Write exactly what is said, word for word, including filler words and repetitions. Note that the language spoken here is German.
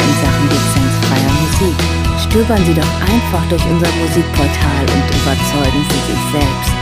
in Sachen lizenzfreier Musik. Stöbern Sie doch einfach durch unser Musikportal und überzeugen Sie sich selbst.